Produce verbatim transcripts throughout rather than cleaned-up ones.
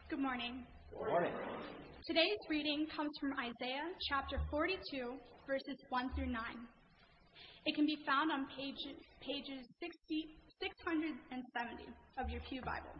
Good morning. Good morning. Today's reading comes from Isaiah chapter forty-two, verses one through nine. It can be found on page, pages sixty, six hundred seventy of your Pew Bible.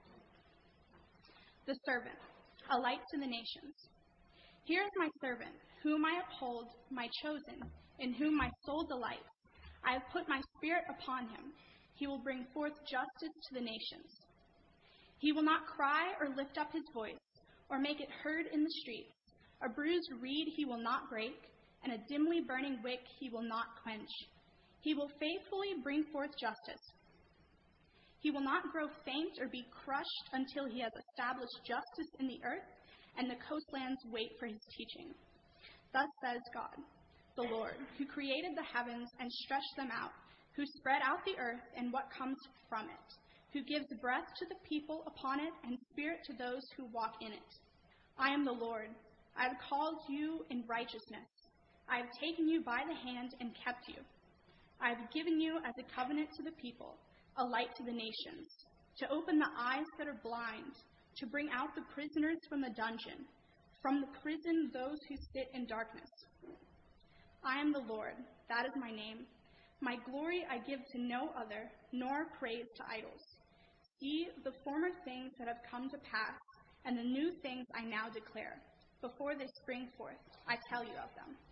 The servant, a light to the nations. Here is my servant, whom I uphold, my chosen, in whom my soul delights. I have put my spirit upon him. He will bring forth justice to the nations. He will not cry or lift up his voice, or make it heard in the streets. A bruised reed he will not break, and a dimly burning wick he will not quench. He will faithfully bring forth justice. He will not grow faint or be crushed until he has established justice in the earth, and the coastlands wait for his teaching. Thus says God, the Lord, who created the heavens and stretched them out, who spread out the earth and what comes from it, who gives breath to the people upon it and spirit to those who walk in it. I am the Lord. I have called you in righteousness. I have taken you by the hand and kept you. I have given you as a covenant to the people, a light to the nations, to open the eyes that are blind, to bring out the prisoners from the dungeon, from the prison those who sit in darkness. I am the Lord. That is my name. My glory I give to no other, nor praise to idols. See the former things that have come to pass, and the new things I now declare. Before they spring forth, I tell you of them.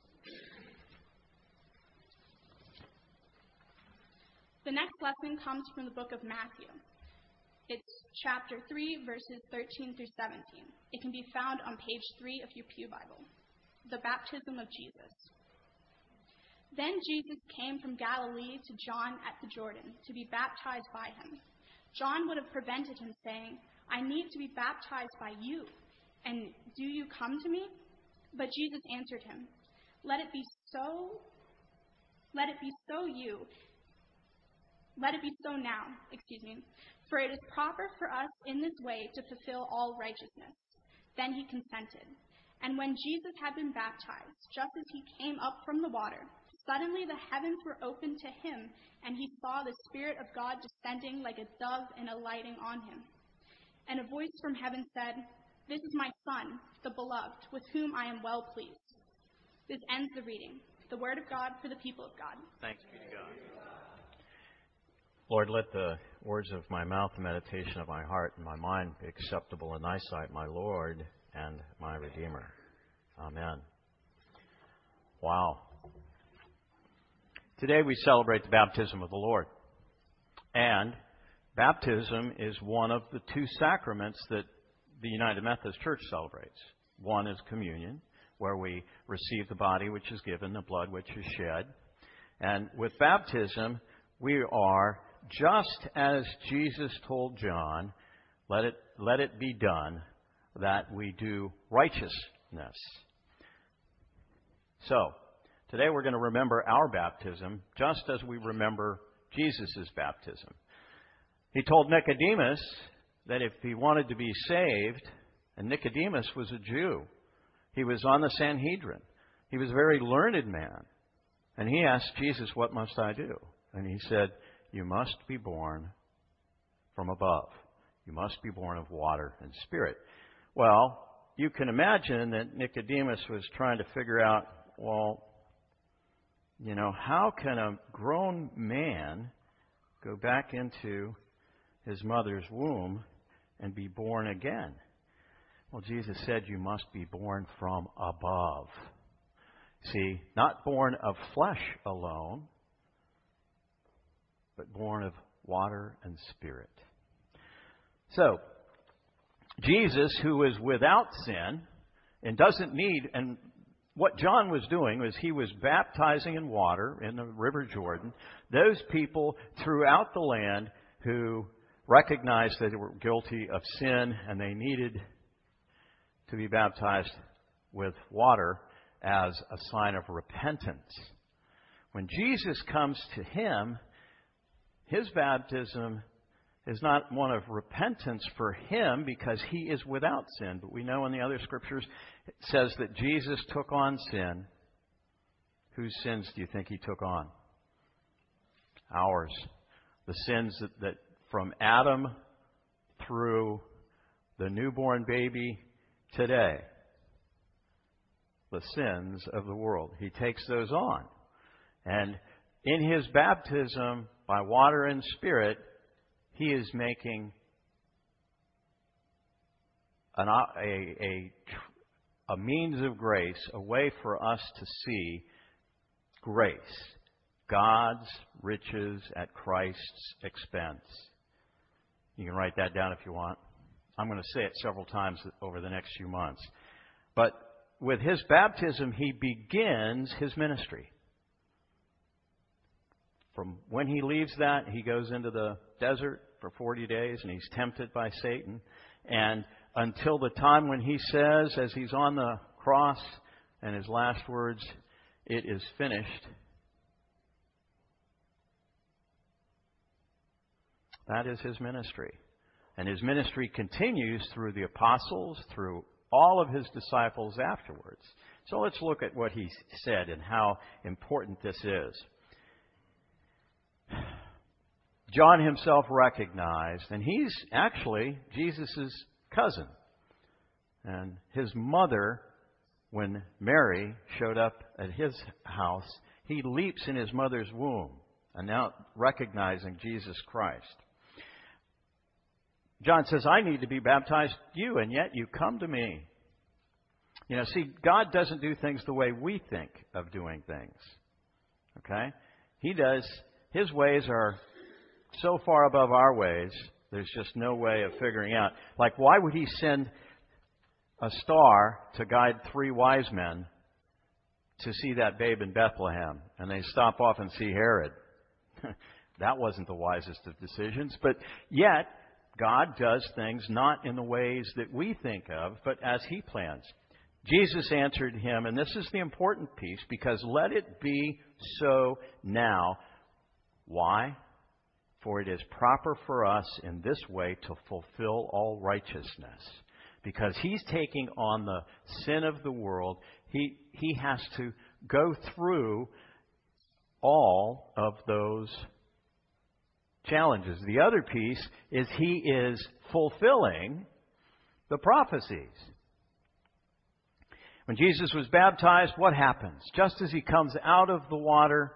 The next lesson comes from the book of Matthew. It's chapter three, verses thirteen through seventeen. It can be found on page three of your Pew Bible. The baptism of Jesus. Then Jesus came from Galilee to John at the Jordan to be baptized by him. John would have prevented him, saying, I need to be baptized by you, and do you come to me? But Jesus answered him, Let it be so, let it be so you, let it be so now, excuse me, for it is proper for us in this way to fulfill all righteousness. Then he consented. And when Jesus had been baptized, just as he came up from the water, suddenly the heavens were opened to him, and he saw the Spirit of God descending like a dove and alighting on him. And a voice from heaven said, This is my Son, the beloved, with whom I am well pleased. This ends the reading. The word of God for the people of God. Thanks be to God. Lord, let the words of my mouth, the meditation of my heart and my mind be acceptable in thy sight, my Lord and my Redeemer. Amen. Wow. Today we celebrate the baptism of the Lord. And baptism is one of the two sacraments that the United Methodist Church celebrates. One is communion, where we receive the body which is given, the blood which is shed. And with baptism, we are, just as Jesus told John, let it, let it be done, that we do righteousness. So, today we're going to remember our baptism just as we remember Jesus' baptism. He told Nicodemus that if he wanted to be saved, and Nicodemus was a Jew, he was on the Sanhedrin. He was a very learned man. And he asked Jesus, what must I do? And he said, you must be born from above. You must be born of water and spirit. Well, you can imagine that Nicodemus was trying to figure out, well, you know, how can a grown man go back into his mother's womb and be born again? Well, Jesus said you must be born from above. See, not born of flesh alone, but born of water and spirit. So, Jesus, who is without sin and doesn't need, and what John was doing was he was baptizing in water in the River Jordan those people throughout the land who recognized that they were guilty of sin and they needed to be baptized with water as a sign of repentance. When Jesus comes to him, his baptism is not one of repentance for him because he is without sin. But we know in the other scriptures it says that Jesus took on sin. Whose sins do you think he took on? Ours. The sins that, that from Adam through the newborn baby today the sins of the world. He takes those on. And in his baptism by water and Spirit, he is making an, a, a, a means of grace, a way for us to see grace, God's riches at Christ's expense. You can write that down if you want. I'm going to say it several times over the next few months. But with his baptism, he begins his ministry. From when he leaves that, he goes into the desert for forty days and he's tempted by Satan. And until the time when he says, as he's on the cross, and his last words, "It is finished." That is his ministry. And his ministry continues through the apostles, through all of his disciples afterwards. So let's look at what he said and how important this is. John himself recognized, and he's actually Jesus' cousin. And his mother, when Mary showed up at his house, he leaps in his mother's womb, and now recognizing Jesus Christ. John says, "I need to be baptized you, and yet you come to me." You know, see, God doesn't do things the way we think of doing things. Okay? He does. His ways are so far above our ways, there's just no way of figuring out. Like, why would he send a star to guide three wise men to see that babe in Bethlehem? And they stop off and see Herod. That wasn't the wisest of decisions. But yet, God does things not in the ways that we think of, but as he plans. Jesus answered him, and this is the important piece, because let it be so now. Why? For it is proper for us in this way to fulfill all righteousness. Because he's taking on the sin of the world, he, he has to go through all of those challenges. The other piece is he is fulfilling the prophecies. When Jesus was baptized, what happens? Just as he comes out of the water,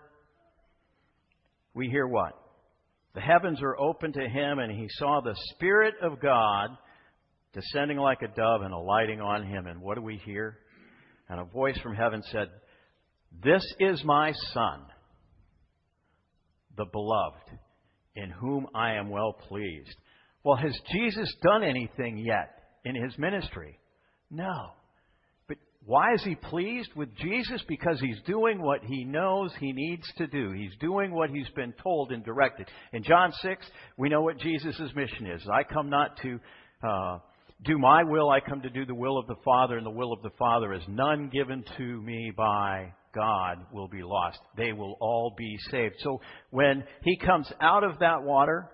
we hear what? The heavens are open to him, and he saw the Spirit of God descending like a dove and alighting on him. And what do we hear? And a voice from heaven said, "This is my Son, the beloved, in whom I am well pleased." Well, has Jesus done anything yet in his ministry? No. But why is he pleased with Jesus? Because he's doing what he knows he needs to do. He's doing what he's been told and directed. In John six, we know what Jesus' mission is. I come not to uh, do my will, I come to do the will of the Father, and the will of the Father is none given to me by God will be lost. They will all be saved. So when he comes out of that water,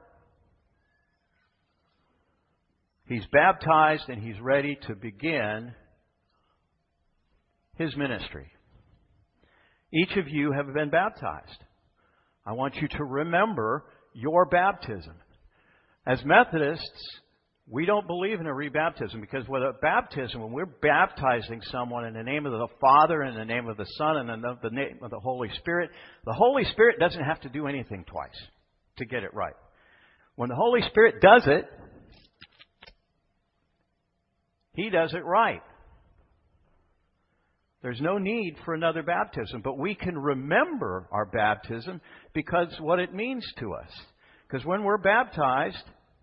he's baptized and he's ready to begin his ministry. Each of you have been baptized. I want you to remember your baptism. As Methodists, we don't believe in a rebaptism, because with a baptism, when we're baptizing someone in the name of the Father, in the name of the Son, and in the name of the Holy Spirit, the Holy Spirit doesn't have to do anything twice to get it right. When the Holy Spirit does it, he does it right. There's no need for another baptism, but we can remember our baptism because what it means to us. Because when we're baptized,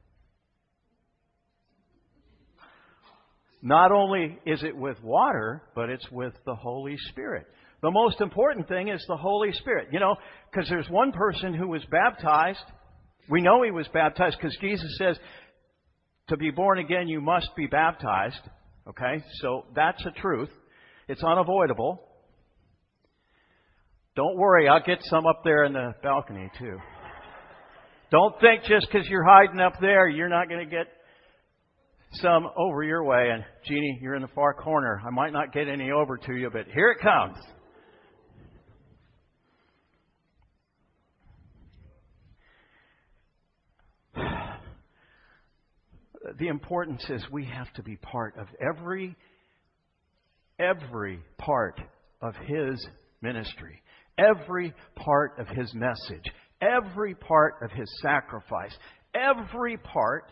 not only is it with water, but it's with the Holy Spirit. The most important thing is the Holy Spirit. You know, because there's one person who was baptized. We know he was baptized because Jesus says, to be born again, you must be baptized. Okay, so that's a truth. It's unavoidable. Don't worry, I'll get some up there in the balcony too. Don't think just because you're hiding up there, you're not going to get some over your way. And Jeannie, you're in the far corner. I might not get any over to you, but here it comes. the importance is we have to be part of every, every part of His ministry, every part of His message, every part of His sacrifice, every part.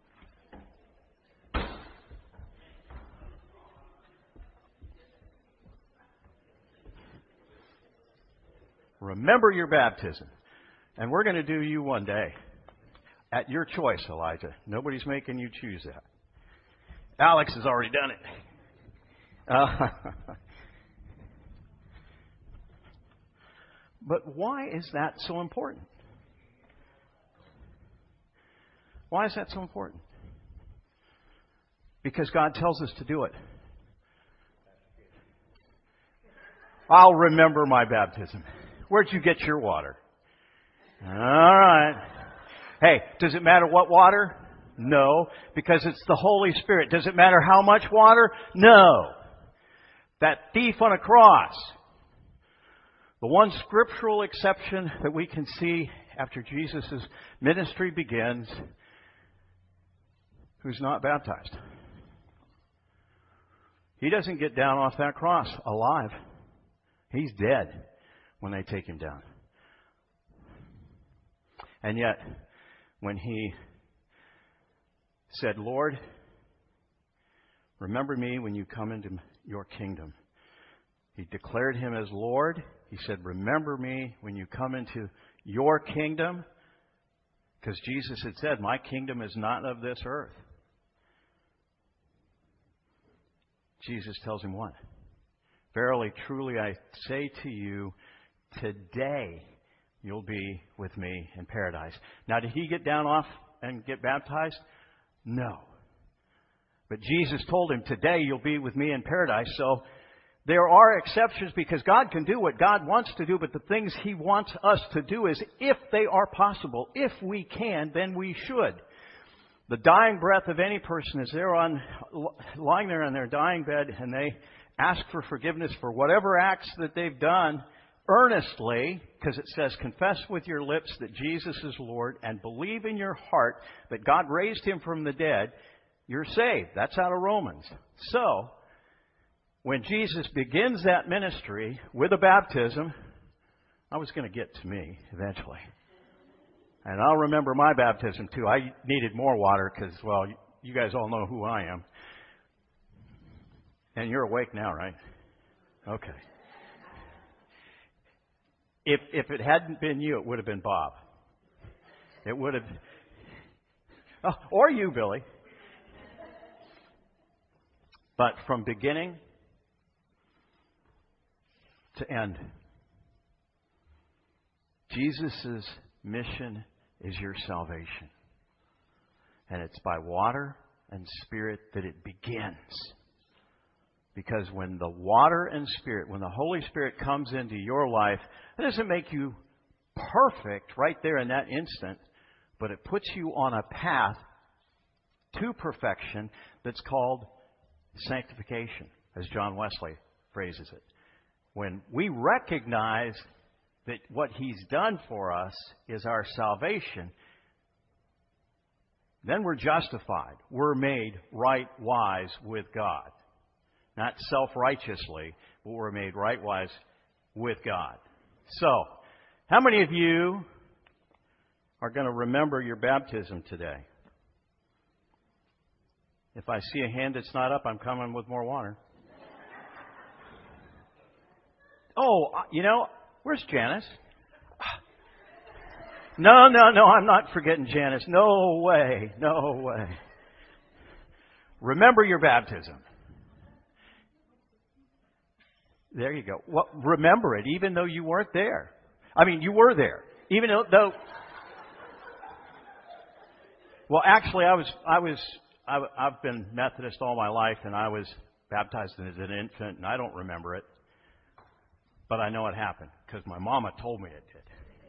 Remember your baptism. And we're going to do you one day. At your choice, Elijah. Nobody's making you choose that. Alex has already done it. Uh, but why is that so important? Why is that so important? Because God tells us to do it. I'll remember my baptism. Where'd you get your water? All right. Hey, does it matter what water? No, because it's the Holy Spirit. Does it matter how much water? No. That thief on a cross. The one scriptural exception that we can see after Jesus' ministry begins, who's not baptized. He doesn't get down off that cross alive. He's dead when they take him down. And yet, when he said, Lord, remember me when you come into your kingdom. He declared him as Lord. He said, remember me when you come into your kingdom. Because Jesus had said, my kingdom is not of this earth. Jesus tells him what? Verily, truly, I say to you, today you'll be with me in paradise. Now, did he get down off and get baptized? No. But Jesus told him, today you'll be with me in paradise. So there are exceptions because God can do what God wants to do, but the things He wants us to do is, if they are possible, if we can, then we should. The dying breath of any person is they're on, lying there on their dying bed and they ask for forgiveness for whatever acts that they've done earnestly, because it says, confess with your lips that Jesus is Lord and believe in your heart that God raised Him from the dead, you're saved. That's out of Romans. So, when Jesus begins that ministry with a baptism, I was going to get to me eventually. And I'll remember my baptism too. I needed more water because, well, you guys all know who I am. And you're awake now, right? Okay. If if it hadn't been you, it would have been Bob. It would have... Oh, or you, Billy. But from beginning to end, Jesus' mission is your salvation. And it's by water and Spirit that it begins. Because when the water and Spirit, when the Holy Spirit comes into your life, it doesn't make you perfect right there in that instant, but it puts you on a path to perfection that's called sanctification, as John Wesley phrases it. When we recognize that what He's done for us is our salvation, then we're justified. We're made right wise with God. Not self-righteously, but we're made right wise with God. So, how many of you are going to remember your baptism today? If I see a hand that's not up, I'm coming with more water. Oh, you know, where's Janice? No, no, no, I'm not forgetting Janice. No way, no way. Remember your baptism. There you go. Well, remember it, even though you weren't there. I mean, you were there, even though. though well, actually, I was. I was. I, I've been Methodist all my life, and I was baptized as an infant, and I don't remember it, but I know it happened because my mama told me it did.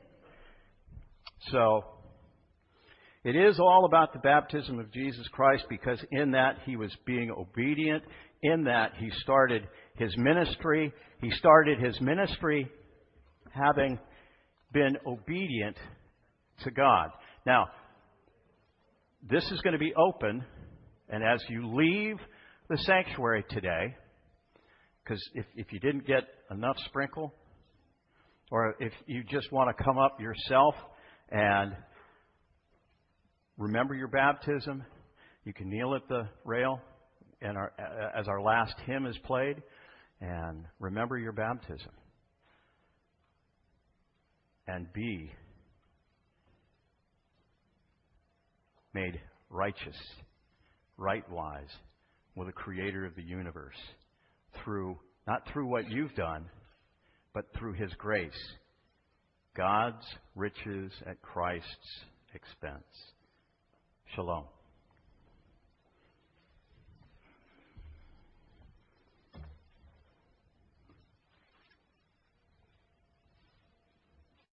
So, it is all about the baptism of Jesus Christ, because in that He was being obedient. In that He started His ministry. He started His ministry having been obedient to God. Now, this is going to be open And as you leave the sanctuary today, because if, if you didn't get enough sprinkle, or if you just want to come up yourself and remember your baptism, you can kneel at the rail and our, as our last hymn is played, and remember your baptism. And be made righteous, right-wise, with the Creator of the universe, through, not through what you've done, but through His grace, God's riches at Christ's expense. Shalom.